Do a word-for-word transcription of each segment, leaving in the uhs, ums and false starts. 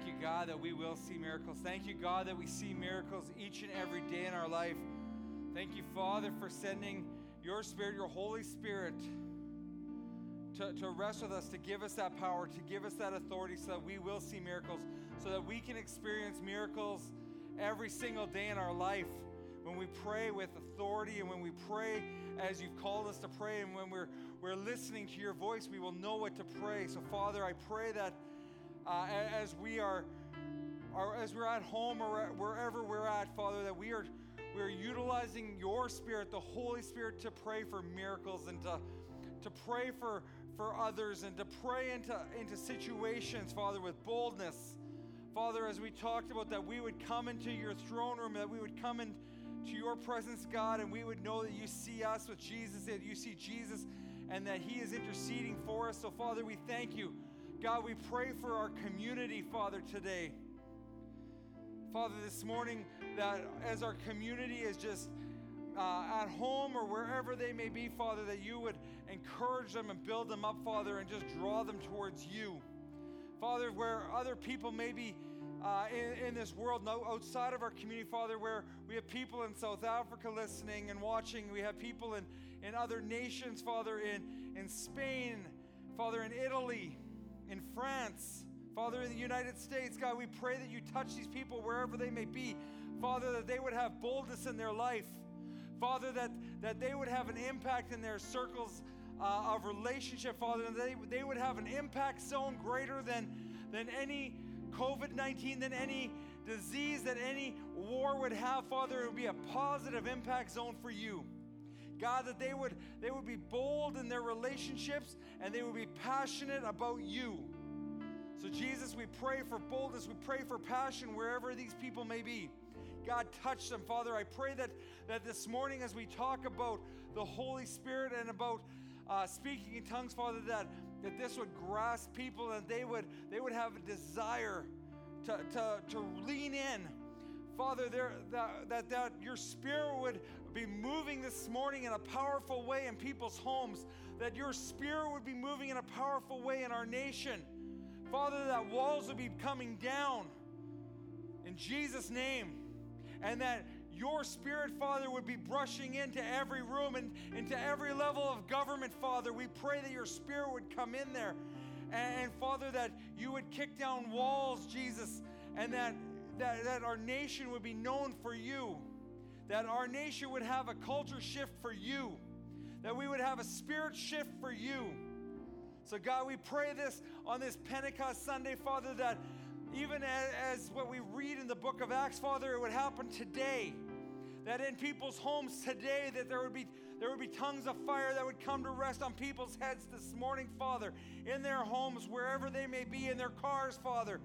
Thank you, God, that we will see miracles. Thank you, God, that we see miracles each and every day in our life. Thank you, Father, for sending your Spirit, your Holy Spirit, to, to rest with us, to give us that power, to give us that authority so that we will see miracles, so that we can experience miracles every single day in our life. When we pray with authority and when we pray as you've called us to pray, and when we're, we're listening to your voice, we will know what to pray. So, Father, I pray that Uh, as we are, are, as we're at home or wherever we're at, Father, that we are, we are utilizing your Spirit, the Holy Spirit, to pray for miracles and to, to pray for, for others and to pray into, into situations, Father, with boldness. Father, as we talked about, that we would come into your throne room, that we would come into your presence, God, and we would know that you see us with Jesus, that you see Jesus, and that he is interceding for us. So, Father, we thank you. God, we pray for our community, Father, today. Father, this morning, that as our community is just uh, at home or wherever they may be, Father, that you would encourage them and build them up, Father, and just draw them towards you. Father, where other people may be uh, in, in this world, no, outside of our community, Father, where we have people in South Africa listening and watching, we have people in, in other nations, Father, in, in Spain, Father, in Italy, in France, Father, in the United States. God, we pray that you touch these people wherever they may be. Father, that they would have boldness in their life. Father, that, that they would have an impact in their circles uh, of relationship, Father, and they, they would have an impact zone greater than, than any covid nineteen, than any disease, that any war would have, Father. It would be a positive impact zone for you. God, that they would they would be bold in their relationships and they would be passionate about you. So, Jesus, we pray for boldness. We pray for passion wherever these people may be. God, touch them. Father, I pray that, that this morning as we talk about the Holy Spirit and about uh, speaking in tongues, Father, that, that this would grasp people and they would, they would have a desire to, to, to lean in. Father, there, that, that, that your Spirit would be moving this morning in a powerful way in people's homes, that your Spirit would be moving in a powerful way in our nation. Father, that walls would be coming down in Jesus' name, and that your Spirit, Father, would be brushing into every room and into every level of government, Father. We pray that your Spirit would come in there, and, and Father, that you would kick down walls, Jesus, and that That, that our nation would be known for you, that our nation would have a culture shift for you, that we would have a spirit shift for you. So God, we pray this on this Pentecost Sunday, Father, that even as, as what we read in the book of Acts, Father, it would happen today, that in people's homes today, that there would be there would be tongues of fire that would come to rest on people's heads this morning, Father, in their homes, wherever they may be, in their cars, Father.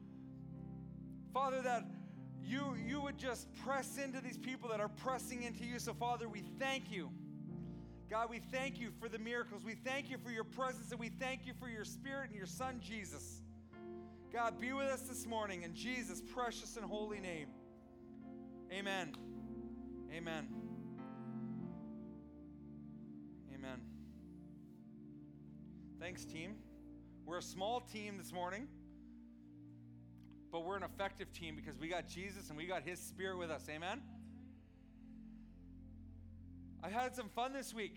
Father, that you, you would just press into these people that are pressing into you. So, Father, we thank you. God, we thank you for the miracles. We thank you for your presence, and we thank you for your Spirit and your Son, Jesus. God, be with us this morning in Jesus' precious and holy name. Amen. Amen. Amen. Thanks, team. We're a small team this morning, but we're an effective team because we got Jesus and we got his Spirit with us. Amen? I had some fun this week.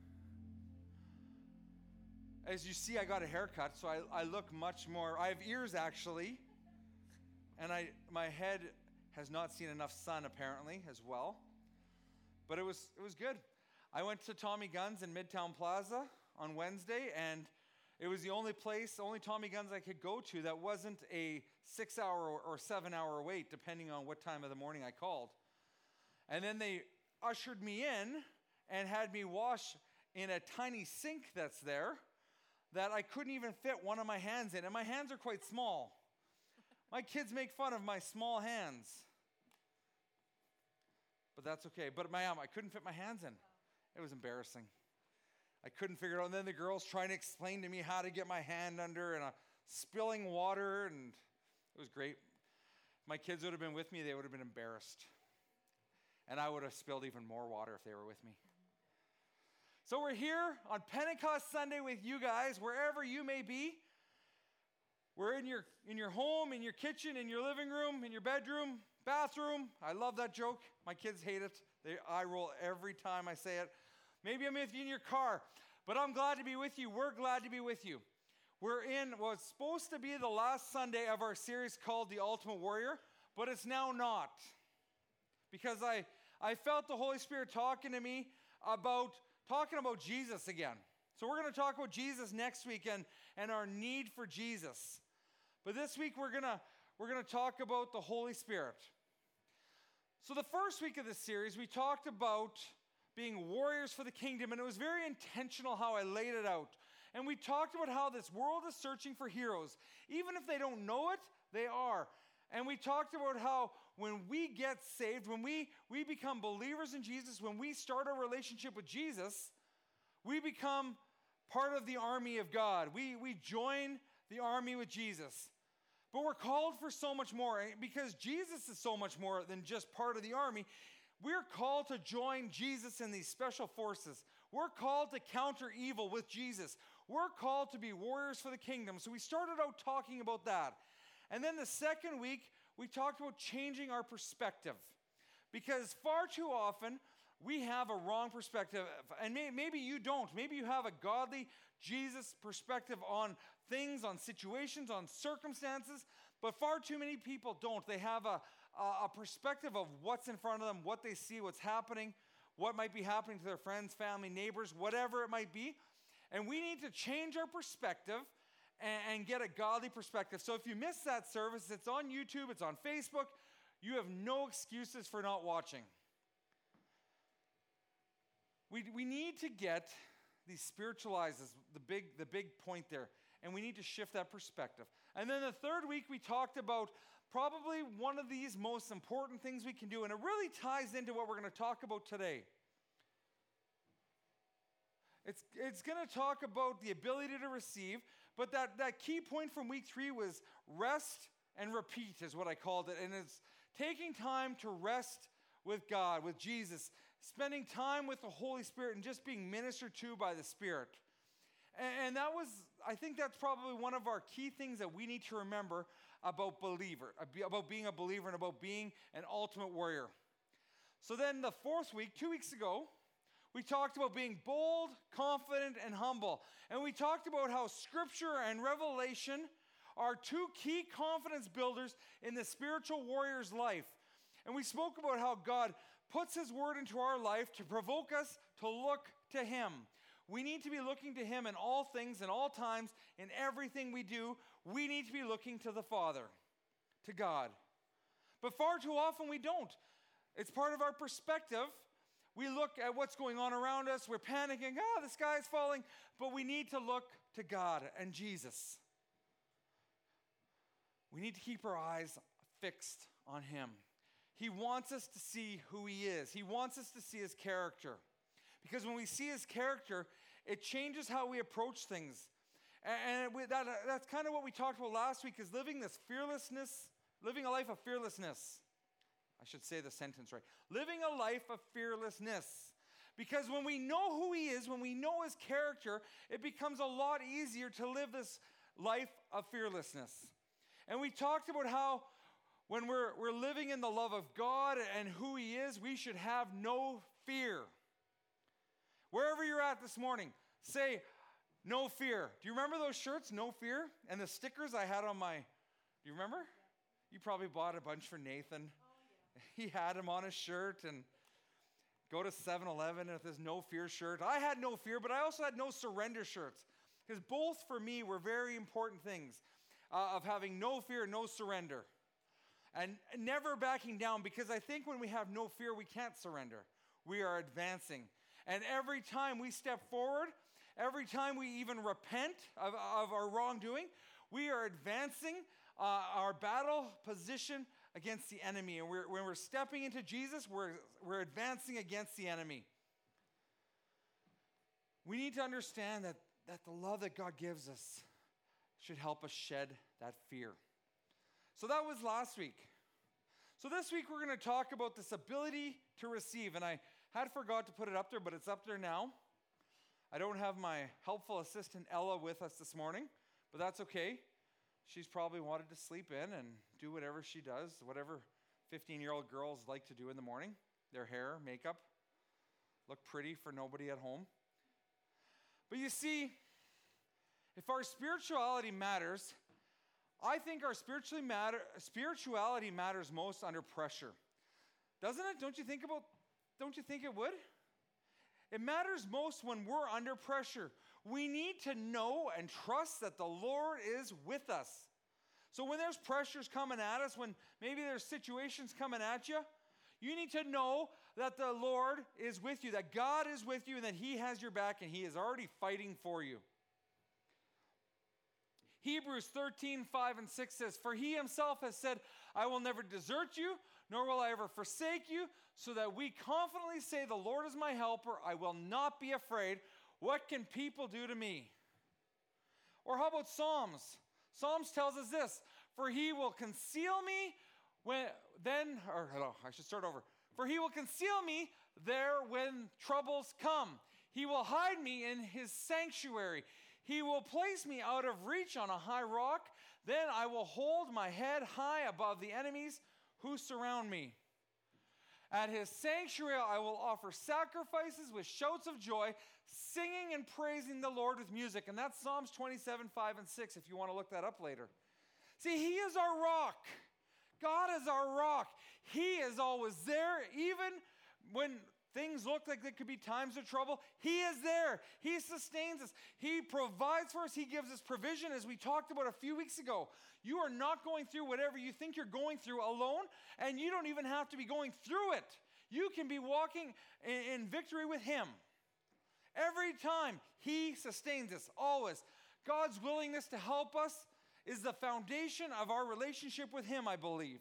As you see, I got a haircut, so I, I look much more. I have ears, actually, and I my head has not seen enough sun, apparently, as well. But it was it was good. I went to Tommy Guns in Midtown Plaza on Wednesday, and it was the only place, only Tommy Guns I could go to that wasn't a six-hour or seven-hour wait, depending on what time of the morning I called. And then they ushered me in and had me wash in a tiny sink that's there that I couldn't even fit one of my hands in. And my hands are quite small. My kids make fun of my small hands. But that's okay. But my, um, I couldn't fit my hands in. It was embarrassing. I couldn't figure it out. And then the girls trying to explain to me how to get my hand under and uh, spilling water. And it was great. If my kids would have been with me, they would have been embarrassed. And I would have spilled even more water if they were with me. So we're here on Pentecost Sunday with you guys, wherever you may be. we're in your in your home, in your kitchen, in your living room, in your bedroom, bathroom. I love that joke. My kids hate it. They eye roll every time I say it. Maybe I'm with you in your car, but I'm glad to be with you. We're glad to be with you. We're in what's supposed to be the last Sunday of our series called The Ultimate Warrior, but it's now not. Because I, I felt the Holy Spirit talking to me about talking about Jesus again. So we're going to talk about Jesus next week and, and our need for Jesus. But this week we're going to we're going to talk about the Holy Spirit. So the first week of this series we talked about being warriors for the kingdom, and it was very intentional how I laid it out. And we talked about how this world is searching for heroes. Even if they don't know it, they are. And we talked about how when we get saved, when we, we become believers in Jesus, when we start our relationship with Jesus, we become part of the army of God. We, we join the army with Jesus. But we're called for so much more, because Jesus is so much more than just part of the army. We're called to join Jesus in these special forces. We're called to counter evil with Jesus. We're called to be warriors for the kingdom. So we started out talking about that. And then the second week, we talked about changing our perspective. Because far too often, we have a wrong perspective. And may, maybe you don't. Maybe you have a godly Jesus perspective on things, on situations, on circumstances. But far too many people don't. They have a, a, a perspective of what's in front of them, what they see, what's happening, what might be happening to their friends, family, neighbors, whatever it might be. And we need to change our perspective and, and get a godly perspective. So if you missed that service, it's on YouTube, it's on Facebook. You have no excuses for not watching. We, we need to get these spiritualizes, the big, the big point there. And we need to shift that perspective. And then the third week, we talked about probably one of these most important things we can do. And it really ties into what we're going to talk about today. It's, it's going to talk about the ability to receive. But that, that key point from week three was rest and repeat is what I called it. And it's taking time to rest with God, with Jesus. Spending time with the Holy Spirit and just being ministered to by the Spirit. And that was, I think that's probably one of our key things that we need to remember about believer, about being a believer and about being an ultimate warrior. So then the fourth week, two weeks ago, we talked about being bold, confident, and humble. And we talked about how Scripture and Revelation are two key confidence builders in the spiritual warrior's life. And we spoke about how God puts His Word into our life to provoke us to look to Him. We need to be looking to Him in all things, in all times, in everything we do. We need to be looking to the Father, to God. But far too often we don't. It's part of our perspective. We look at what's going on around us. We're panicking. Oh, the sky is falling. But we need to look to God and Jesus. We need to keep our eyes fixed on Him. He wants us to see who He is. He wants us to see His character. Because when we see His character, it changes how we approach things. And we, that, that's kind of what we talked about last week, is living this fearlessness, living a life of fearlessness. I should say the sentence right. Living a life of fearlessness. Because when we know who He is, when we know His character, it becomes a lot easier to live this life of fearlessness. And we talked about how when we're, we're living in the love of God and who He is, we should have no fear. Wherever you're at this morning, say, no fear. Do you remember those shirts, no fear? And the stickers I had on my, do you remember? Yeah. You probably bought a bunch for Nathan. Oh, yeah. He had them on his shirt, and go to seven eleven with his no fear shirt. I had no fear, but I also had no surrender shirts. Because both for me were very important things uh, of having no fear, no surrender. And never backing down, because I think when we have no fear, we can't surrender. We are advancing. And every time we step forward, every time we even repent of, of our wrongdoing, we are advancing uh, our battle position against the enemy. And we're, when we're stepping into Jesus, we're, we're advancing against the enemy. We need to understand that, that the love that God gives us should help us shed that fear. So that was last week. So this week we're going to talk about this ability to receive. And I had forgot to put it up there, but it's up there now. I don't have my helpful assistant Ella with us this morning, but that's okay. she's probably wanted to sleep in and do whatever she does, whatever fifteen-year-old girls like to do in the morning. Their hair, makeup, look pretty for nobody at home. But you see, if our spirituality matters, I think our spiritually matter, spirituality matters most under pressure. Doesn't it? Don't you think about, don't you think it would? It matters most when we're under pressure. We need to know and trust that the Lord is with us. So when there's pressures coming at us, when maybe there's situations coming at you, you need to know that the Lord is with you, that God is with you, and that He has your back, and He is already fighting for you. Hebrews thirteen, five and six says, "For He Himself has said, I will never desert you, nor will I ever forsake you, so that we confidently say, the Lord is my helper, I will not be afraid. What can people do to me?" Or how about Psalms? Psalms tells us this, "For He will conceal me when then," or hello, I should start over. "For He will conceal me there when troubles come. He will hide me in His sanctuary. He will place me out of reach on a high rock. Then I will hold my head high above the enemies who surround me. At His sanctuary I will offer sacrifices with shouts of joy, singing and praising the Lord with music." And that's Psalms twenty-seven, five and six, if you want to look that up later. See, He is our rock. God is our rock. He is always there, even when things look like there could be times of trouble. He is there. He sustains us. He provides for us. He gives us provision, as we talked about a few weeks ago. You are not going through whatever you think you're going through alone, and you don't even have to be going through it. You can be walking in, in victory with Him. Every time He sustains us, always. God's willingness to help us is the foundation of our relationship with Him, I believe.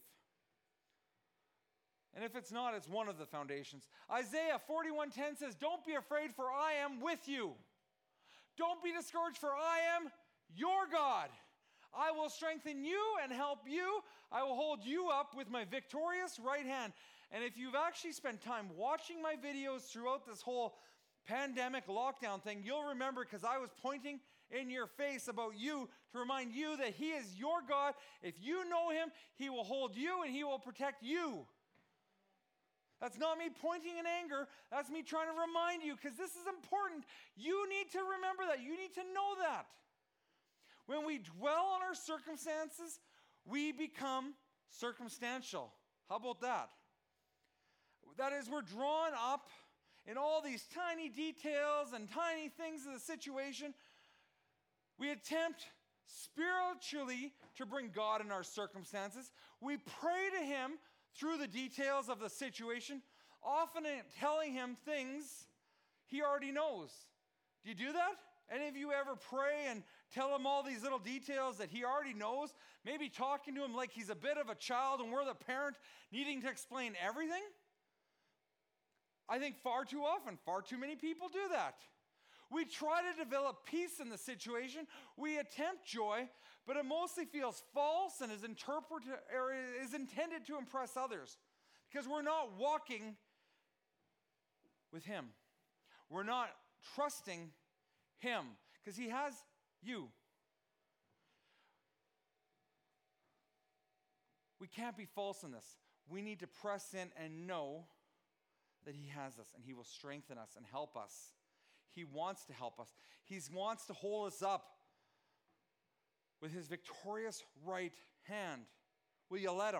And if it's not, it's one of the foundations. Isaiah forty-one ten says, "Don't be afraid, for I am with you. Don't be discouraged, for I am your God. I will strengthen you and help you. I will hold you up with my victorious right hand." And if you've actually spent time watching my videos throughout this whole pandemic lockdown thing, you'll remember, because I was pointing in your face about you to remind you that He is your God. If you know Him, He will hold you and He will protect you. That's not me pointing in anger. That's me trying to remind you, because this is important. You need to remember that. You need to know that. When we dwell on our circumstances, we become circumstantial. How about that? That is, we're drawn up in all these tiny details and tiny things of the situation. We attempt spiritually to bring God in our circumstances. We pray to Him through the details of the situation, often telling Him things He already knows. Do you do that? Any of you ever pray and tell Him all these little details that He already knows? Maybe talking to Him like He's a bit of a child and we're the parent needing to explain everything? I think far too often, far too many people do that. We try to develop peace in the situation. We attempt joy, but it mostly feels false and is interpreted or is intended to impress others, because we're not walking with Him. We're not trusting Him, because He has you. We can't be false in this. We need to press in and know that He has us, and He will strengthen us and help us. He wants to help us. He wants to hold us up with His victorious right hand. Will you let Him?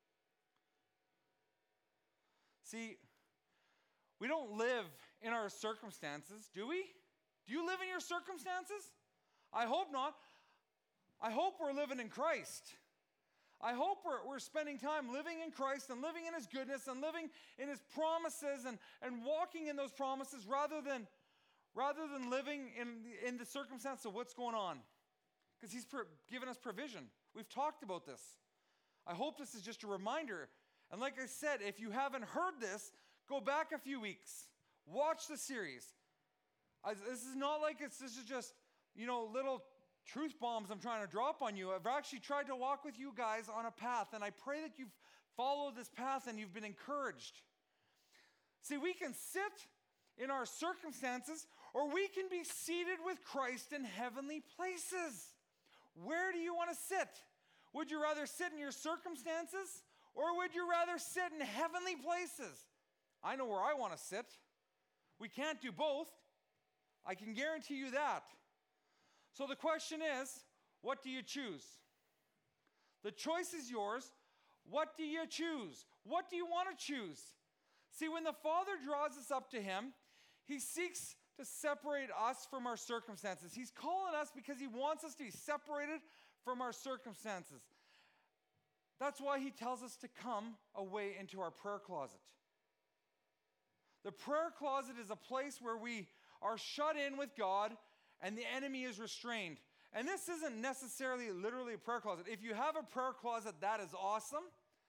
See, we don't live in our circumstances, do we? Do you live in your circumstances? I hope not. I hope we're living in Christ. I hope we're, we're spending time living in Christ and living in His goodness and living in His promises and, and walking in those promises rather than rather than living in, in the circumstance of what's going on. Because He's pro- given us provision. We've talked about this. I hope this is just a reminder. And like I said, if you haven't heard this, go back a few weeks. Watch the series. I, this is not like it's this is just, you know, little truth bombs I'm trying to drop on you. I've actually tried to walk with you guys on a path, and I pray that you've followed this path and you've been encouraged. See, we can sit in our circumstances, or we can be seated with Christ in heavenly places. Where do you want to sit? Would you rather sit in your circumstances, or would you rather sit in heavenly places? I know where I want to sit. We can't do both. I can guarantee you that. So the question is, what do you choose? The choice is yours. What do you choose? What do you want to choose? See, when the Father draws us up to him, he seeks to separate us from our circumstances. He's calling us because he wants us to be separated from our circumstances. That's why he tells us to come away into our prayer closet. The prayer closet is a place where we are shut in with God and the enemy is restrained. And this isn't necessarily literally a prayer closet. If you have a prayer closet, that is awesome.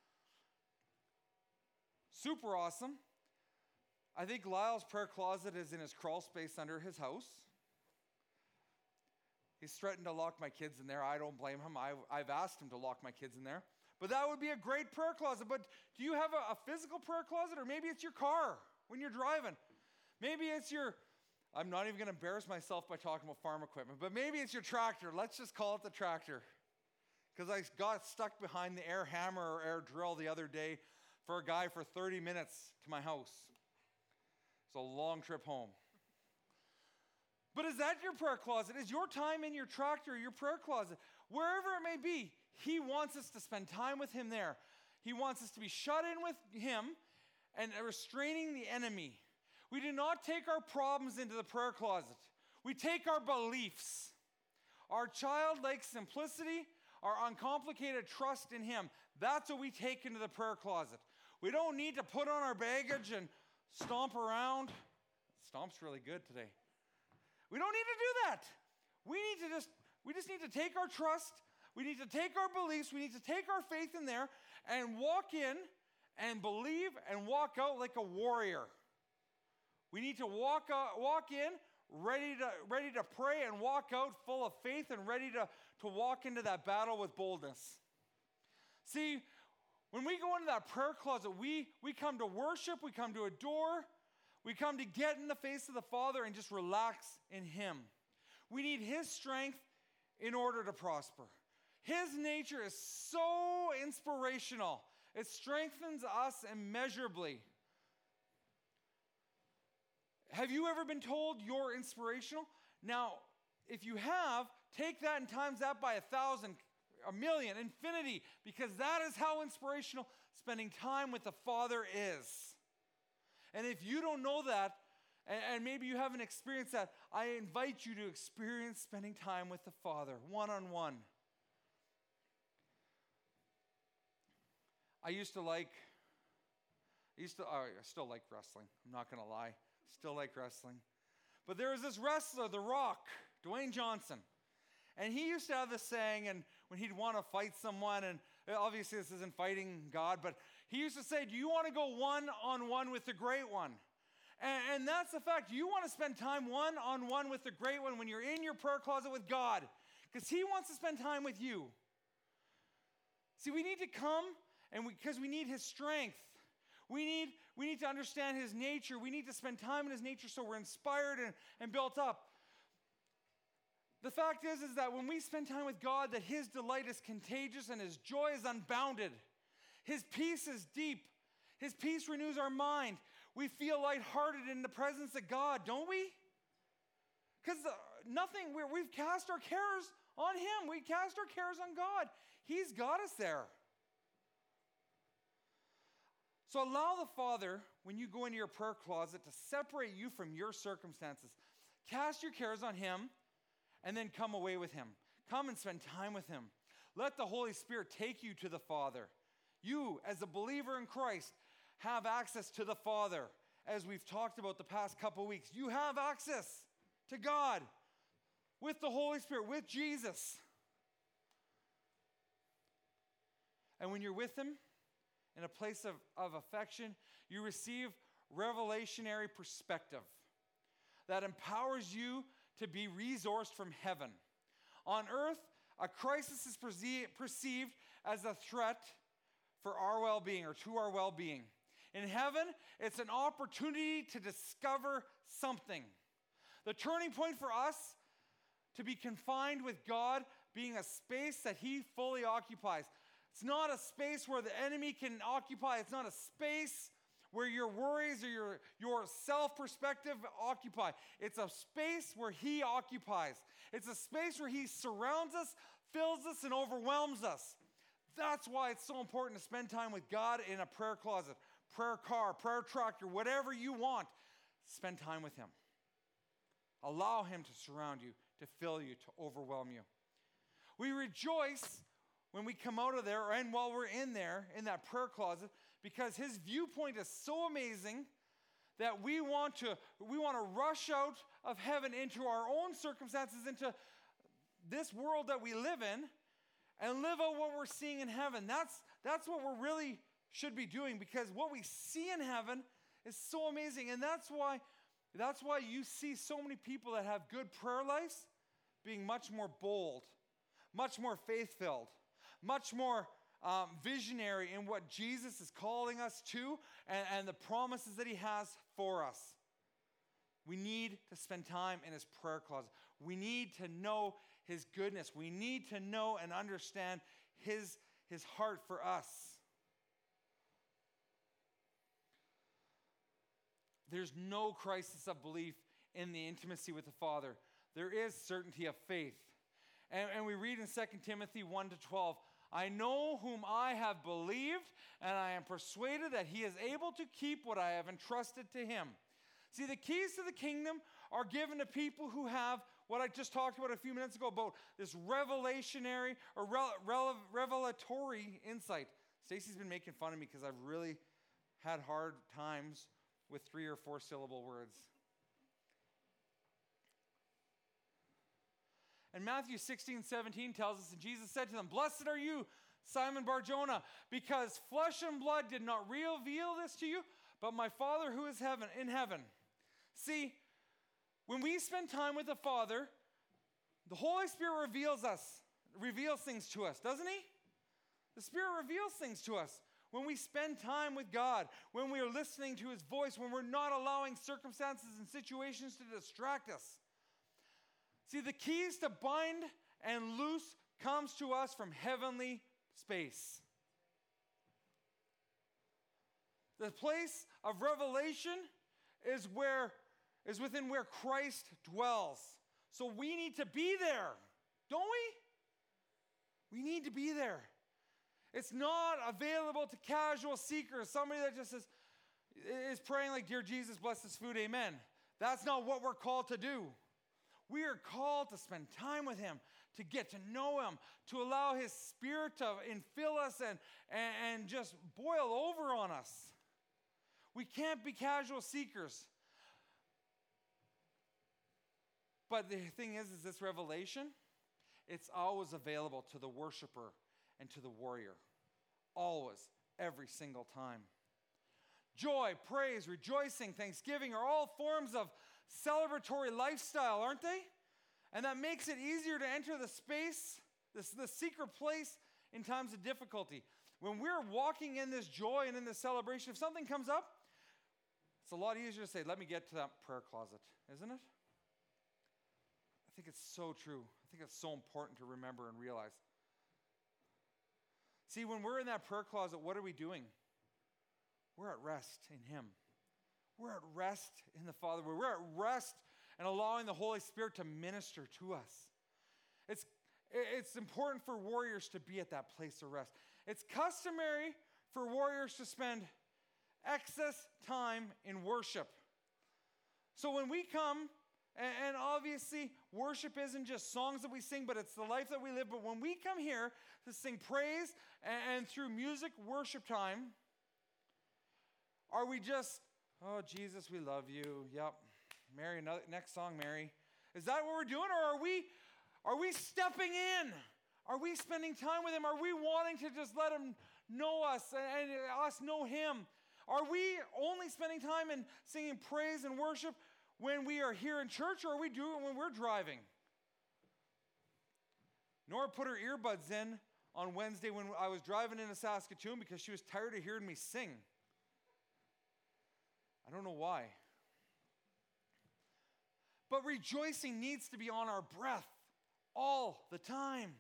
Super awesome. I think Lyle's prayer closet is in his crawl space under his house. He's threatened to lock my kids in there. I don't blame him. I, I've asked him to lock my kids in there. But that would be a great prayer closet. But do you have a, a physical prayer closet? Or maybe it's your car when you're driving. Maybe it's your, I'm not even going to embarrass myself by talking about farm equipment, but maybe it's your tractor. Let's just call it the tractor. Because I got stuck behind the air hammer or air drill the other day for a guy for thirty minutes to my house. It's a long trip home. But is that your prayer closet? Is your time in your tractor your prayer closet? Wherever it may be, he wants us to spend time with him there. He wants us to be shut in with him and restraining the enemy. We do not take our problems into the prayer closet. We take our beliefs, our childlike simplicity, our uncomplicated trust in him. That's what we take into the prayer closet. We don't need to put on our baggage and stomp around. Stomp's really good today. We don't need to do that. We need to just, we just need to take our trust. We need to take our beliefs. We need to take our faith in there and walk in and believe and walk out like a warrior. We need to walk out, walk in ready to, ready to pray and walk out full of faith and ready to, to walk into that battle with boldness. See, when we go into that prayer closet, we, we come to worship, we come to adore, we come to get in the face of the Father and just relax in him. We need his strength in order to prosper. His nature is so inspirational. It strengthens us immeasurably. Have you ever been told you're inspirational? Now, if you have, take that and times that by a thousand, a million, infinity, because that is how inspirational spending time with the Father is. And if you don't know that, and, and maybe you haven't experienced that, I invite you to experience spending time with the Father, one-on-one. I used to like, I used to, oh, I still like wrestling. I'm not going to lie. Still like wrestling. But there was this wrestler, The Rock, Dwayne Johnson. And he used to have this saying, and when he'd want to fight someone, and obviously this isn't fighting God, but he used to say, do you want to go one-on-one with the great one? And, and that's the fact. You want to spend time one-on-one with the great one when you're in your prayer closet with God, because he wants to spend time with you. See, we need to come, and because we, we need his strength. We need, we need to understand his nature. We need to spend time in his nature so we're inspired and, and built up. The fact is, is that when we spend time with God, that his delight is contagious and his joy is unbounded. His peace is deep. His peace renews our mind. We feel lighthearted in the presence of God, don't we? Because uh, nothing, we're, we've cast our cares on him. We cast our cares on God. He's got us there. So allow the Father, when you go into your prayer closet, to separate you from your circumstances. Cast your cares on him, and then come away with him. Come and spend time with him. Let the Holy Spirit take you to the Father. You, as a believer in Christ, have access to the Father. As we've talked about the past couple weeks, you have access to God with the Holy Spirit, with Jesus. And when you're with him, in a place of, of affection, you receive revelationary perspective that empowers you to be resourced from heaven. On earth, a crisis is perce- perceived as a threat for our well-being or to our well-being. In heaven, it's an opportunity to discover something. The turning point for us to be confined with God being a space that he fully occupies. It's not a space where the enemy can occupy. It's not a space where your worries or your, your self-perspective occupy. It's a space where he occupies. It's a space where he surrounds us, fills us, and overwhelms us. That's why it's so important to spend time with God in a prayer closet, prayer car, prayer tractor, whatever you want. Spend time with him. Allow him to surround you, to fill you, to overwhelm you. We rejoice when we come out of there and while we're in there, in that prayer closet, because his viewpoint is so amazing that we want to we want to rush out of heaven into our own circumstances, into this world that we live in, and live out what we're seeing in heaven. That's, that's what we really should be doing, because what we see in heaven is so amazing. And that's why, that's why you see so many people that have good prayer lives being much more bold, much more faith-filled, much more um, visionary in what Jesus is calling us to, and, and the promises that he has for us. We need to spend time in his prayer closet. We need to know his goodness. We need to know and understand his, his heart for us. There's no crisis of belief in the intimacy with the Father. There is certainty of faith. And, and we read in Second Timothy one to twelve, I know whom I have believed, and I am persuaded that he is able to keep what I have entrusted to him. See, the keys to the kingdom are given to people who have what I just talked about a few minutes ago, about this revelationary or re- re- revelatory insight. Stacy's been making fun of me because I've really had hard times with three or four syllable words. And Matthew sixteen, seventeen tells us, and Jesus said to them, Blessed are you, Simon Bar-Jonah, because flesh and blood did not reveal this to you, but my Father who is heaven in heaven. See, when we spend time with the Father, the Holy Spirit reveals us, reveals things to us, doesn't he? The Spirit reveals things to us. When we spend time with God, when we are listening to his voice, when we're not allowing circumstances and situations to distract us. See, the keys to bind and loose comes to us from heavenly space. The place of revelation is where is within where Christ dwells. So we need to be there, don't we? We need to be there. It's not available to casual seekers, somebody that just is, is praying like, Dear Jesus, bless this food, amen. That's not what we're called to do. We are called to spend time with him, to get to know him, to allow his Spirit to infill us and, and, and just boil over on us. We can't be casual seekers. But the thing is, is this revelation, it's always available to the worshiper and to the warrior. Always, every single time. Joy, praise, rejoicing, thanksgiving are all forms of celebratory lifestyle, aren't they? And that makes it easier to enter the space, this, the secret place in times of difficulty. When we're walking in this joy and in this celebration, if something comes up, it's a lot easier to say, let me get to that prayer closet, isn't it? I think it's so true. I think it's so important to remember and realize. See, when we're in that prayer closet, what are we doing? We're at rest in him. We're at rest in the Father. We're at rest and allowing the Holy Spirit to minister to us. It's, it's important for warriors to be at that place of rest. It's customary for warriors to spend excess time in worship. So when we come, and, and obviously worship isn't just songs that we sing, but it's the life that we live. But when we come here to sing praise and, and through music, worship time, are we just, oh, Jesus, we love you. Yep. Mary, another, next song, Mary. Is that what we're doing? Or are we, are we stepping in? Are we spending time with him? Are we wanting to just let him know us and, and us know him? Are we only spending time in singing praise and worship when we are here in church, or are we doing it when we're driving? Nora put her earbuds in on Wednesday when I was driving into Saskatoon because she was tired of hearing me sing. I don't know why. But rejoicing needs to be on our breath all the time.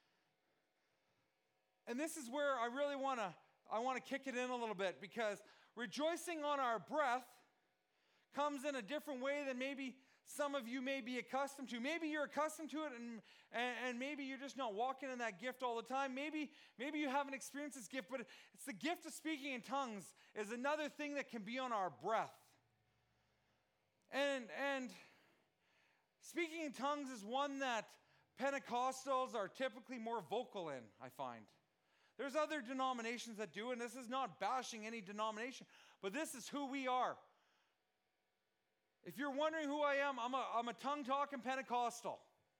And this is where I really want to I want to kick it in a little bit, because rejoicing on our breath comes in a different way than maybe some of you may be accustomed to. Maybe you're accustomed to it, and, and, and maybe you're just not walking in that gift all the time. Maybe, maybe you haven't experienced this gift, but it's the gift of speaking in tongues is another thing that can be on our breath. And, and speaking in tongues is one that Pentecostals are typically more vocal in, I find. There's other denominations that do, and this is not bashing any denomination, but this is who we are. If you're wondering who I am, I'm a, I'm a tongue-talking Pentecostal.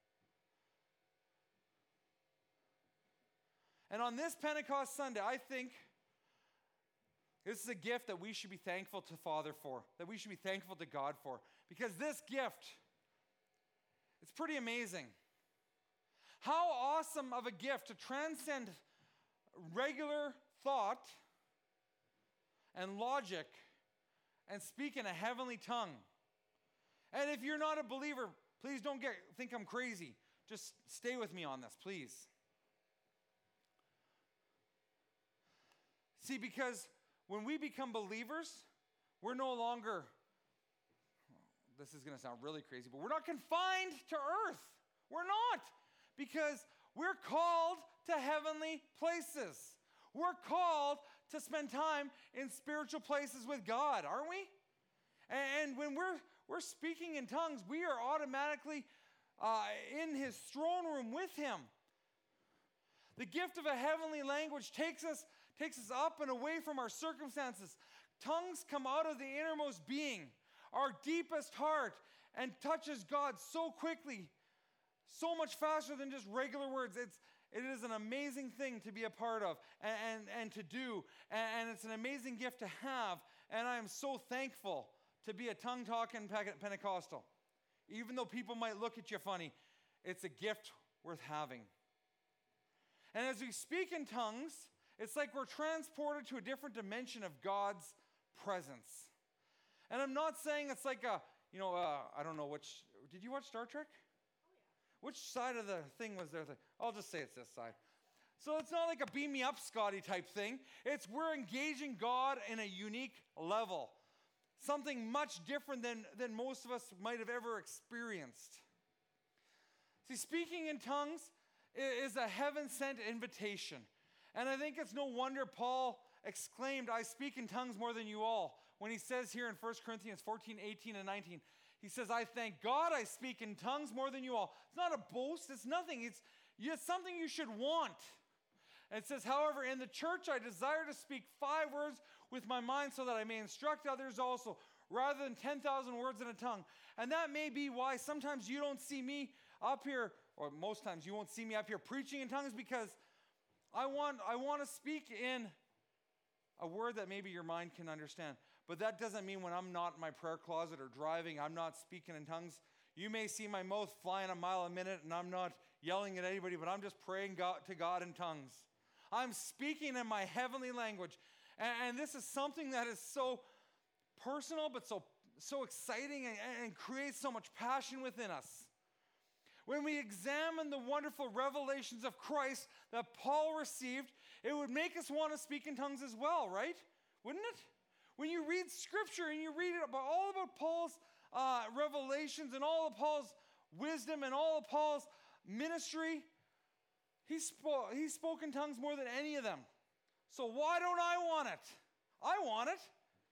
And on this Pentecost Sunday, I think this is a gift that we should be thankful to Father for, that we should be thankful to God for, because this gift, it's pretty amazing. How awesome of a gift to transcend regular thought and logic and speak in a heavenly tongue. And if you're not a believer, please don't get think I'm crazy. Just stay with me on this, please. See, because when we become believers, we're no longer, this is going to sound really crazy, but we're not confined to earth. We're not. Because we're called to heavenly places. We're called to spend time in spiritual places with God, aren't we? And when we're we're speaking in tongues, we are automatically uh, in his throne room with him. The gift of a heavenly language takes us takes us up and away from our circumstances. Tongues come out of the innermost being, our deepest heart, and touches God so quickly, so much faster than just regular words. It's, it is an amazing thing to be a part of and, and, and to do. And, and it's an amazing gift to have. And I am so thankful to be a tongue-talking Pentecostal. Even though people might look at you funny, it's a gift worth having. And as we speak in tongues, it's like we're transported to a different dimension of God's presence. And I'm not saying it's like a, you know, uh, I don't know which, did you watch Star Trek? Which side of the thing was there? I'll just say it's this side. So it's not like a beam me up, Scotty type thing. It's we're engaging God in a unique level. Something much different than, than most of us might have ever experienced. See, speaking in tongues is a heaven-sent invitation. And I think it's no wonder Paul exclaimed, I speak in tongues more than you all, when he says here in First Corinthians fourteen, eighteen, and nineteen, he says, I thank God I speak in tongues more than you all. It's not a boast. It's nothing. It's, it's something you should want. And it says, however, in the church I desire to speak five words with my mind so that I may instruct others also, rather than ten thousand words in a tongue. And that may be why sometimes you don't see me up here, or most times you won't see me up here preaching in tongues, because I want, I want to speak in a word that maybe your mind can understand. But that doesn't mean when I'm not in my prayer closet or driving, I'm not speaking in tongues. You may see my mouth flying a mile a minute and I'm not yelling at anybody, but I'm just praying God, to God in tongues. I'm speaking in my heavenly language. And, and this is something that is so personal, but so, so exciting and, and creates so much passion within us. When we examine the wonderful revelations of Christ that Paul received, it would make us want to speak in tongues as well, right? Wouldn't it? When you read Scripture and you read it about all about Paul's uh, revelations and all of Paul's wisdom and all of Paul's ministry, he spoke, he spoke in tongues more than any of them. So why don't I want it? I want it.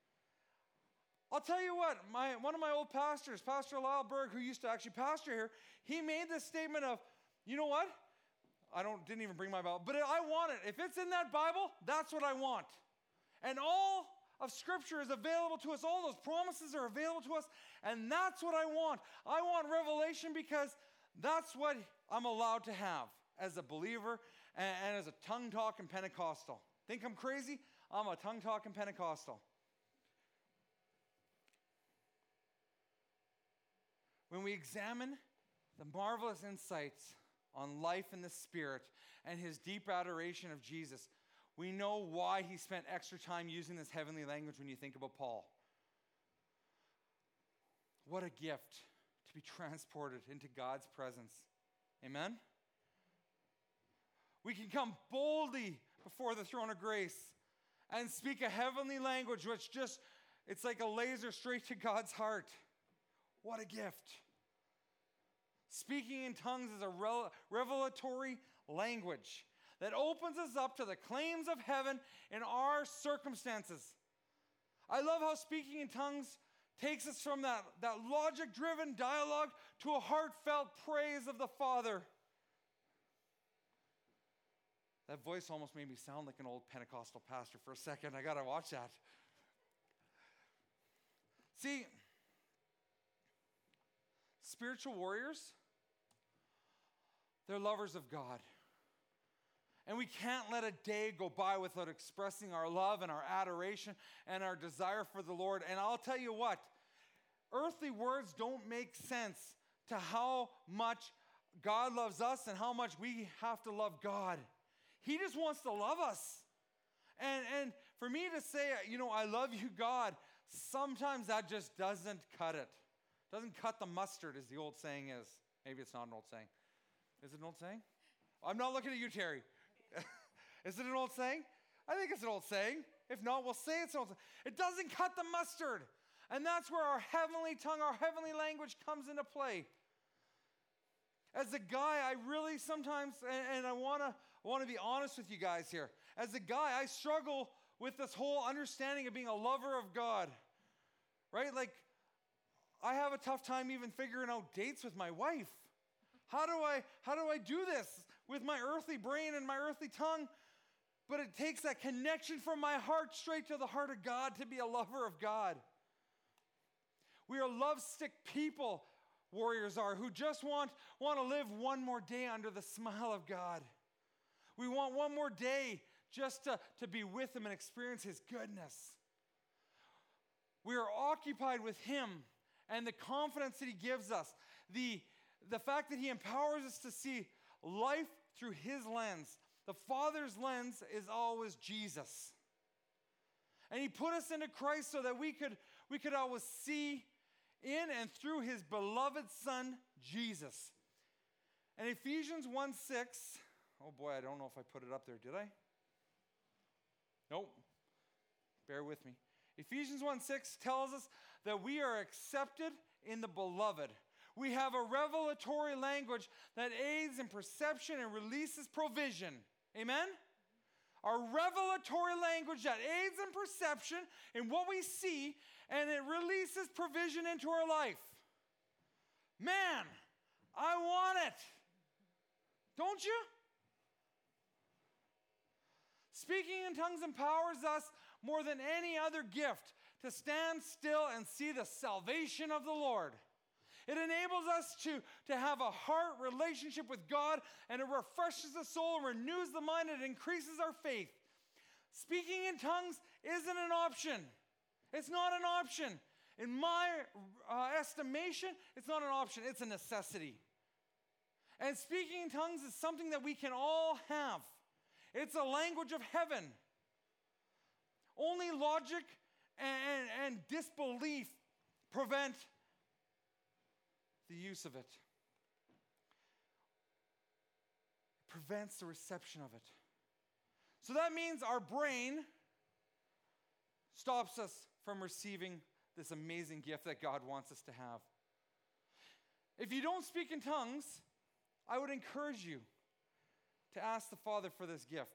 I'll tell you what, my, one of my old pastors, Pastor Lyle Berg, who used to actually pastor here, he made this statement of, you know what? I don't didn't even bring my Bible, but I want it. If it's in that Bible, that's what I want. And all of Scripture is available to us. All those promises are available to us, and that's what I want. I want revelation because that's what I'm allowed to have as a believer and, and as a tongue-talking Pentecostal. Think I'm crazy? I'm a tongue-talking Pentecostal. When we examine the marvelous insights on life in the Spirit and his deep adoration of Jesus, we know why he spent extra time using this heavenly language when you think about Paul. What a gift to be transported into God's presence. Amen? We can come boldly before the throne of grace and speak a heavenly language which just, it's like a laser straight to God's heart. What a gift. Speaking in tongues is a revelatory language that opens us up to the claims of heaven in our circumstances. I love how speaking in tongues takes us from that, that logic-driven dialogue to a heartfelt praise of the Father. That voice almost made me sound like an old Pentecostal pastor for a second. I got to watch that. See, spiritual warriors, they're lovers of God. And we can't let a day go by without expressing our love and our adoration and our desire for the Lord. And I'll tell you what, earthly words don't make sense to how much God loves us and how much we have to love God. He just wants to love us. And, and for me to say, you know, I love you, God, sometimes that just doesn't cut it. Doesn't cut the mustard, as the old saying is. Maybe it's not an old saying. Is it an old saying? I'm not looking at you, Terry. Is it an old saying? I think it's an old saying. If not, we'll say it's an old saying. It doesn't cut the mustard. And that's where our heavenly tongue, our heavenly language comes into play. As a guy, I really sometimes, and, and I want to want to be honest with you guys here. As a guy, I struggle with this whole understanding of being a lover of God. Right? Like, I have a tough time even figuring out dates with my wife. How do I how do I do this with my earthly brain and my earthly tongue? But it takes that connection from my heart straight to the heart of God to be a lover of God. We are lovesick people, warriors are, who just want, want to live one more day under the smile of God. We want one more day just to, to be with Him and experience His goodness. We are occupied with Him and the confidence that He gives us, the, the fact that He empowers us to see life through His lens. The Father's lens is always Jesus. And He put us into Christ so that we could, we could always see in and through His beloved Son, Jesus. And Ephesians one six, oh boy, I don't know if I put it up there, did I? Nope. Bear with me. Ephesians one six tells us that we are accepted in the beloved. We have a revelatory language that aids in perception and releases provision. Amen? Our revelatory language that aids in perception in what we see, and it releases provision into our life. Man, I want it. Don't you? Speaking in tongues empowers us more than any other gift to stand still and see the salvation of the Lord. It enables us to, to have a heart relationship with God, and it refreshes the soul and renews the mind, and it increases our faith. Speaking in tongues isn't an option. It's not an option. In my uh, estimation, it's not an option. It's a necessity. And speaking in tongues is something that we can all have. It's a language of heaven. Only logic and, and disbelief prevent the use of it. It prevents the reception of it. So that means our brain stops us from receiving this amazing gift that God wants us to have. If you don't speak in tongues, I would encourage you to ask the Father for this gift.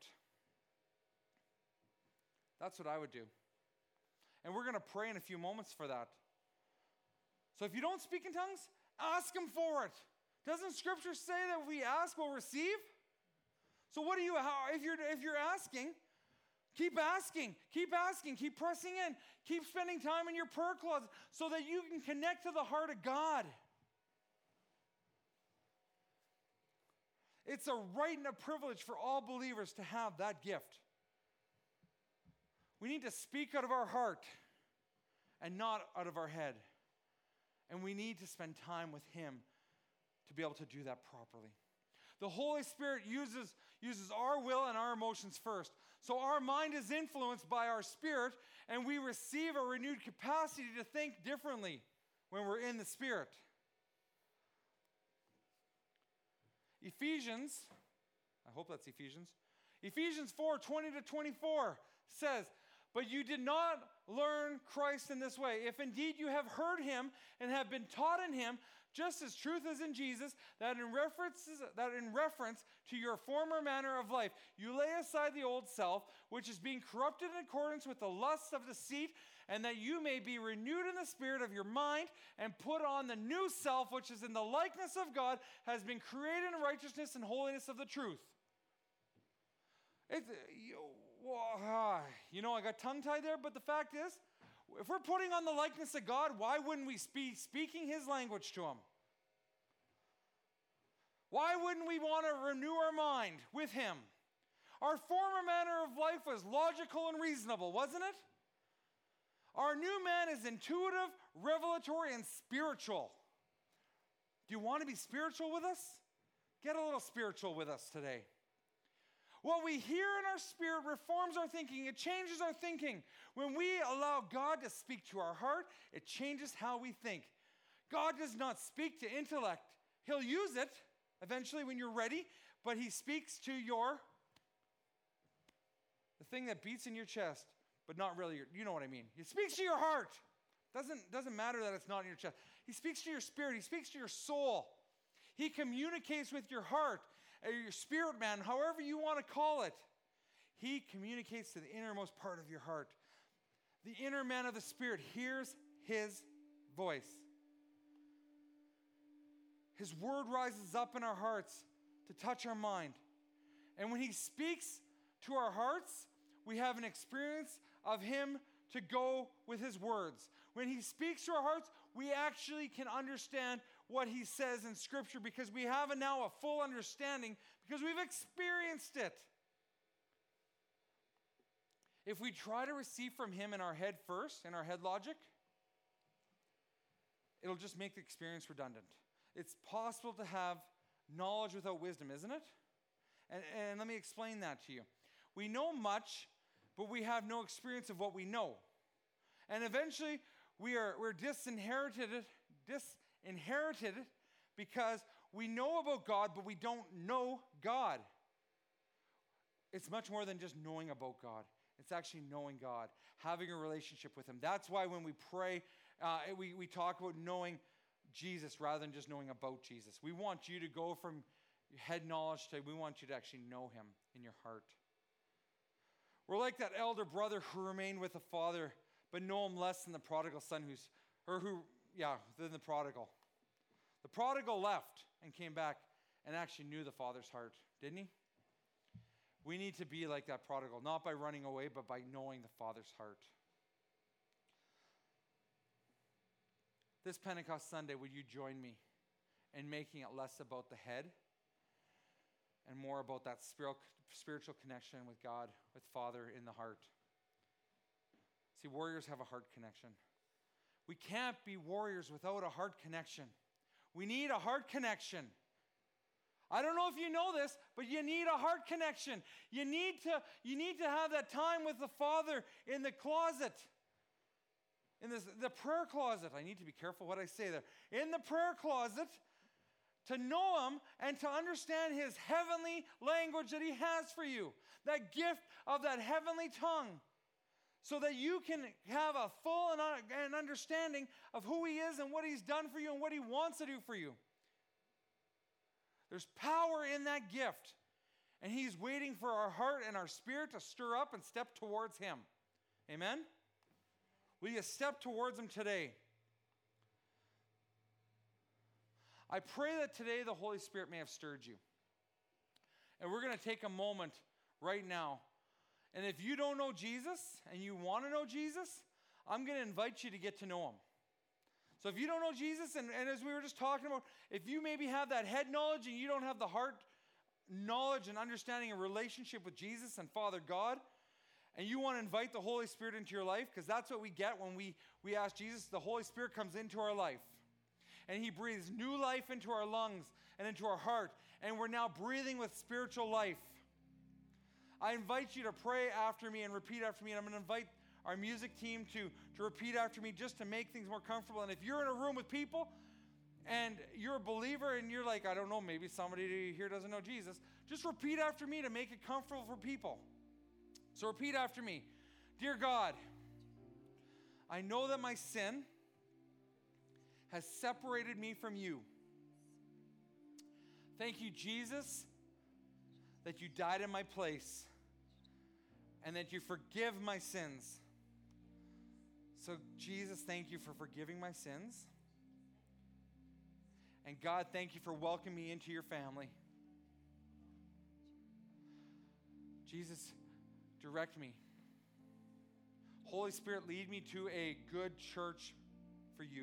That's what I would do. And we're going to pray in a few moments for that. So if you don't speak in tongues, ask Him for it. Doesn't Scripture say that if we ask, we'll receive? So what do you, how, if you're if you're asking, keep asking, keep asking, keep pressing in, keep spending time in your prayer closet so that you can connect to the heart of God. It's a right and a privilege for all believers to have that gift. We need to speak out of our heart and not out of our head. And we need to spend time with Him to be able to do that properly. The Holy Spirit uses, uses our will and our emotions first. So our mind is influenced by our spirit, and we receive a renewed capacity to think differently when we're in the Spirit. Ephesians, I hope that's Ephesians, Ephesians four, twenty to twenty-four says, but you did not learn Christ in this way. If indeed you have heard him and have been taught in him, just as truth is in Jesus, that in references, that in reference to your former manner of life, you lay aside the old self, which is being corrupted in accordance with the lusts of deceit, and that you may be renewed in the spirit of your mind, and put on the new self, which is in the likeness of God, has been created in righteousness and holiness of the truth. It's, you, well, uh, you know, I got tongue-tied there, but the fact is, if we're putting on the likeness of God, why wouldn't we be speaking his language to him? Why wouldn't we want to renew our mind with him? Our former manner of life was logical and reasonable, wasn't it? Our new man is intuitive, revelatory, and spiritual. Do you want to be spiritual with us? Get a little spiritual with us today. What we hear in our spirit reforms our thinking. It changes our thinking. When we allow God to speak to our heart, it changes how we think. God does not speak to intellect. He'll use it eventually when you're ready, but he speaks to your, the thing that beats in your chest, but not really, your, you know what I mean. He speaks to your heart. Doesn't, doesn't matter that it's not in your chest. He speaks to your spirit. He speaks to your soul. He communicates with your heart, or your spirit man, however you want to call it. He communicates to the innermost part of your heart. The inner man of the spirit hears his voice. His word rises up in our hearts to touch our mind. And when he speaks to our hearts, we have an experience of him to go with his words. When he speaks to our hearts, we actually can understand what he says in Scripture because we have a now a full understanding because we've experienced it. If we try to receive from him in our head first, in our head logic, it'll just make the experience redundant. It's possible to have knowledge without wisdom, isn't it? And, and let me explain that to you. We know much, but we have no experience of what we know. And eventually, we are, we're disinherited, disinherited because we know about God, but we don't know God. It's much more than just knowing about God. It's actually knowing God, having a relationship with him. That's why when we pray, uh, we, we talk about knowing Jesus rather than just knowing about Jesus. We want you to go from head knowledge to, we want you to actually know him in your heart. We're like that elder brother who remained with the father, but know him less than the prodigal son who's, or who, yeah, than the prodigal. The prodigal left and came back and actually knew the father's heart, didn't he? We need to be like that prodigal, not by running away, but by knowing the father's heart. This Pentecost Sunday, would you join me in making it less about the head and more about that spiritual connection with God, with Father in the heart? See, warriors have a heart connection. We can't be warriors without a heart connection. We need a heart connection. I don't know if you know this, but you need a heart connection. You need to, you need to have that time with the Father in the closet. In this, the prayer closet. I need to be careful what I say there. In the prayer closet, to know him and to understand his heavenly language that he has for you. That gift of that heavenly tongue. So that you can have a full and understanding of who he is and what he's done for you and what he wants to do for you. There's power in that gift. And he's waiting for our heart and our spirit to stir up and step towards him. Amen? Will you step towards him today? I pray that today the Holy Spirit may have stirred you. And we're going to take a moment right now. And if you don't know Jesus and you want to know Jesus, I'm going to invite you to get to know him. So if you don't know Jesus, and, and as we were just talking about, if you maybe have that head knowledge and you don't have the heart knowledge and understanding and relationship with Jesus and Father God, and you want to invite the Holy Spirit into your life, because that's what we get when we, we ask Jesus, the Holy Spirit comes into our life. And he breathes new life into our lungs and into our heart. And we're now breathing with spiritual life. I invite you to pray after me and repeat after me. And I'm going to invite our music team to, to repeat after me just to make things more comfortable. And if you're in a room with people and you're a believer and you're like, I don't know, maybe somebody here doesn't know Jesus, just repeat after me to make it comfortable for people. So repeat after me. Dear God, I know that my sin has separated me from you. Thank you, Jesus, that you died in my place and that you forgive my sins. So, Jesus, thank you for forgiving my sins. And God, thank you for welcoming me into your family. Jesus, direct me. Holy Spirit, lead me to a good church for you.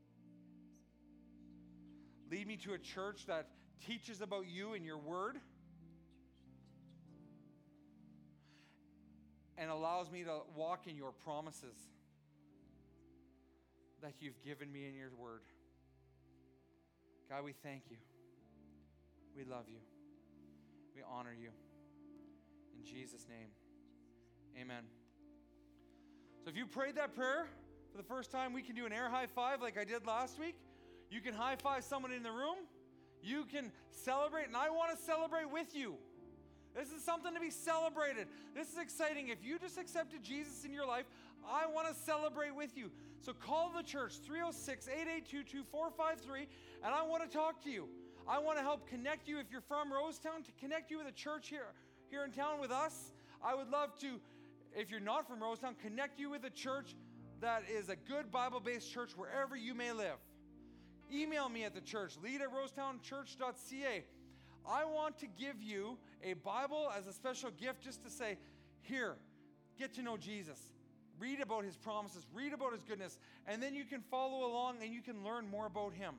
Lead me to a church that teaches about you and your word and allows me to walk in your promises that you've given me in your word. God, we thank you. We love you. We honor you. In Jesus' name, amen. So if you prayed that prayer for the first time, we can do an air high five like I did last week. You can high five someone in the room. You can celebrate, and I want to celebrate with you. This is something to be celebrated. This is exciting. If you just accepted Jesus in your life, I want to celebrate with you. So call the church, three oh six, eight eight two, two four five three, and I want to talk to you. I want to help connect you, if you're from Rosetown, to connect you with a church here, here in town with us. I would love to, if you're not from Rosetown, connect you with a church that is a good Bible-based church wherever you may live. Email me at the church, lead at rosetown church dot c a. I want to give you a Bible as a special gift just to say, here, get to know Jesus. Read about his promises. Read about his goodness. And then you can follow along and you can learn more about him.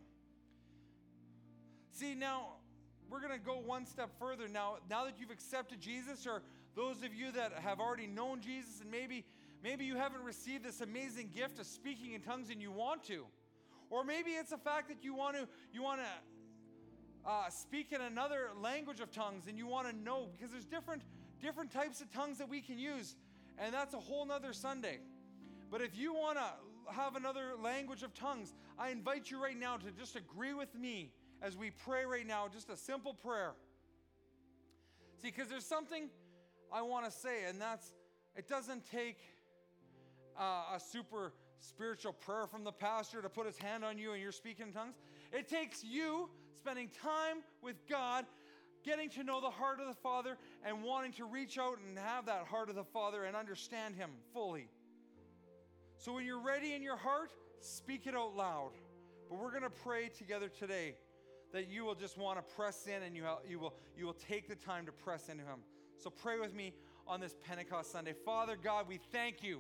See, now, we're going to go one step further. Now, now that you've accepted Jesus, or those of you that have already known Jesus, and maybe, maybe you haven't received this amazing gift of speaking in tongues and you want to. Or maybe it's a fact that you want to, you want to uh, speak in another language of tongues and you want to know, because there's different, different types of tongues that we can use. And that's a whole nother Sunday. But if you want to have another language of tongues, I invite you right now to just agree with me as we pray right now, just a simple prayer. See, because there's something I want to say, and that's, it doesn't take uh, a super spiritual prayer from the pastor to put his hand on you and you're speaking in tongues. It takes you spending time with God, getting to know the heart of the Father, and wanting to reach out and have that heart of the Father and understand him fully. So when you're ready in your heart, speak it out loud. But we're going to pray together today that you will just want to press in, and you, you, will, you will take the time to press into him. So pray with me on this Pentecost Sunday. Father God, we thank you.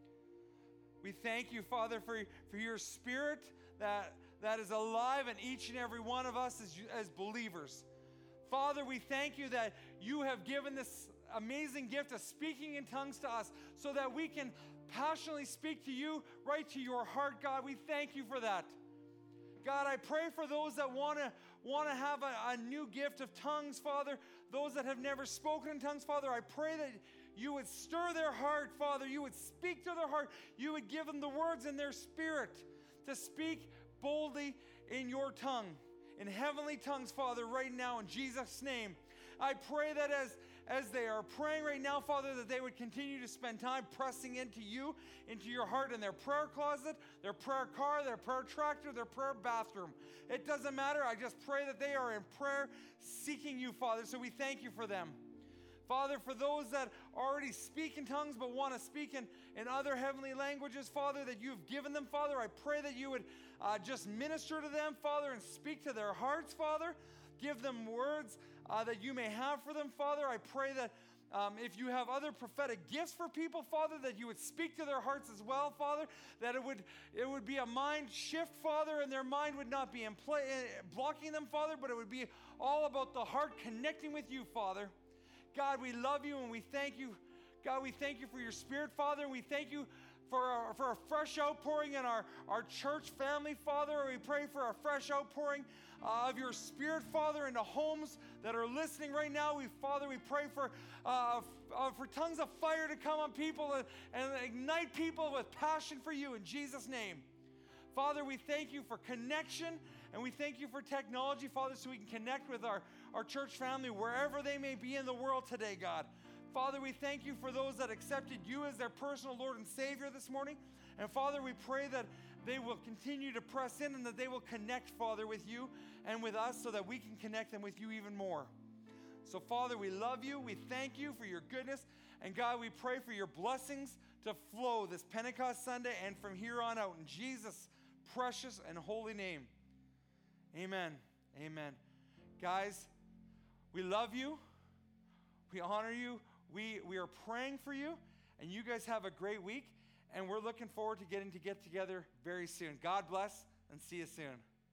We thank you, Father, for, for your Spirit that, that is alive in each and every one of us as, as believers. Father, we thank you that you have given this amazing gift of speaking in tongues to us so that we can passionately speak to you right to your heart, God. We thank you for that. God, I pray for those that want to want to have a, a new gift of tongues, Father, those that have never spoken in tongues, Father, I pray that you would stir their heart, Father. You would speak to their heart. You would give them the words in their spirit to speak boldly in your tongue, in heavenly tongues, Father, right now in Jesus' name. I pray that as, as they are praying right now, Father, that they would continue to spend time pressing into you, into your heart, in their prayer closet, their prayer car, their prayer tractor, their prayer bathroom. It doesn't matter. I just pray that they are in prayer seeking you, Father, so we thank you for them. Father, for those that already speak in tongues but want to speak in, in other heavenly languages, Father, that you've given them, Father, I pray that you would uh, just minister to them, Father, and speak to their hearts, Father. Give them words uh, that you may have for them, Father. I pray that um, if you have other prophetic gifts for people, Father, that you would speak to their hearts as well, Father, that it would, it would be a mind shift, Father, and their mind would not be in play, uh, blocking them, Father, but it would be all about the heart connecting with you, Father. God, we love you and we thank you. God, we thank you for your Spirit, Father, and we thank you for our, for a fresh outpouring in our, our church family, Father. We pray for a fresh outpouring uh, of your Spirit, Father, into homes that are listening right now. We, Father, we pray for, uh, f- uh, for tongues of fire to come on people and, and ignite people with passion for you in Jesus' name. Father, we thank you for connection And we thank you for technology, Father, so we can connect with our, our church family wherever they may be in the world today, God. Father, we thank you for those that accepted you as their personal Lord and Savior this morning. And Father, we pray that they will continue to press in and that they will connect, Father, with you and with us so that we can connect them with you even more. So, Father, we love you. We thank you for your goodness. And God, we pray for your blessings to flow this Pentecost Sunday and from here on out. In Jesus' precious and holy name. Amen. Amen. Guys, we love you. We honor you. We, we are praying for you. And you guys have a great week. And we're looking forward to getting to get together very soon. God bless and see you soon.